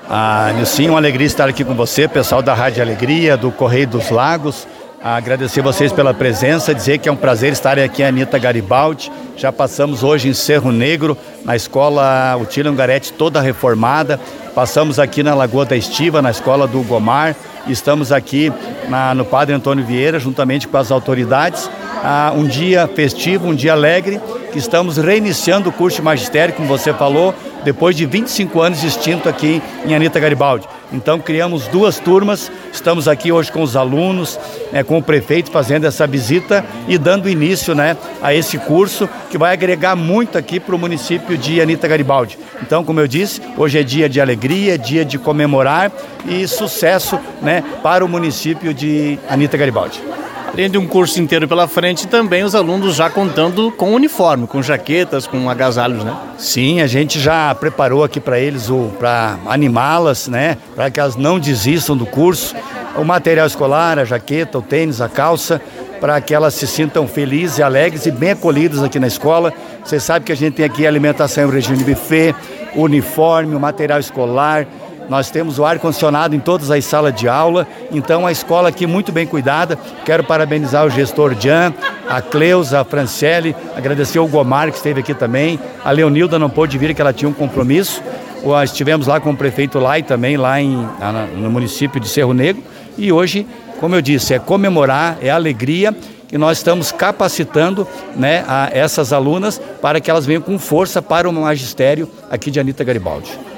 Nilcinho, uma alegria estar aqui com você, pessoal da Rádio Alegria, do Correio dos Lagos. Agradecer vocês pela presença, dizer que é um prazer estar aqui em Anita Garibaldi. Já passamos hoje em Cerro Negro, na escola Otílio Ungaretti, toda reformada. Passamos aqui na Lagoa da Estiva, na escola do Gomar. Estamos aqui no Padre Antônio Vieira, juntamente com as autoridades. Um dia festivo, um dia alegre, que estamos reiniciando o curso de magistério, como você falou, depois de 25 anos extinto aqui em Anita Garibaldi. Então criamos 2 turmas, estamos aqui hoje com os alunos, com o prefeito fazendo essa visita e dando início a esse curso que vai agregar muito aqui para o município de Anita Garibaldi. Então, como eu disse, hoje é dia de alegria, dia de comemorar e sucesso para o município de Anita Garibaldi. Além de um curso inteiro pela frente, também os alunos já contando com uniforme, com jaquetas, com agasalhos, né? Sim, a gente já preparou aqui para eles, para animá-las, para que elas não desistam do curso, o material escolar, a jaqueta, o tênis, a calça, para que elas se sintam felizes e alegres e bem acolhidas aqui na escola. Você sabe que a gente tem aqui alimentação em regime de buffet, uniforme, o material escolar. Nós temos o ar-condicionado em todas as salas de aula, então a escola aqui muito bem cuidada. Quero parabenizar o gestor Jean, a Cleusa, a Franciele, agradecer ao Gomar que esteve aqui também. A Leonilda não pôde vir, que ela tinha um compromisso. Estivemos lá com o prefeito Lai também, lá no município de Cerro Negro. E hoje, como eu disse, é comemorar, é alegria. E nós estamos capacitando essas alunas para que elas venham com força para o magistério aqui de Anita Garibaldi.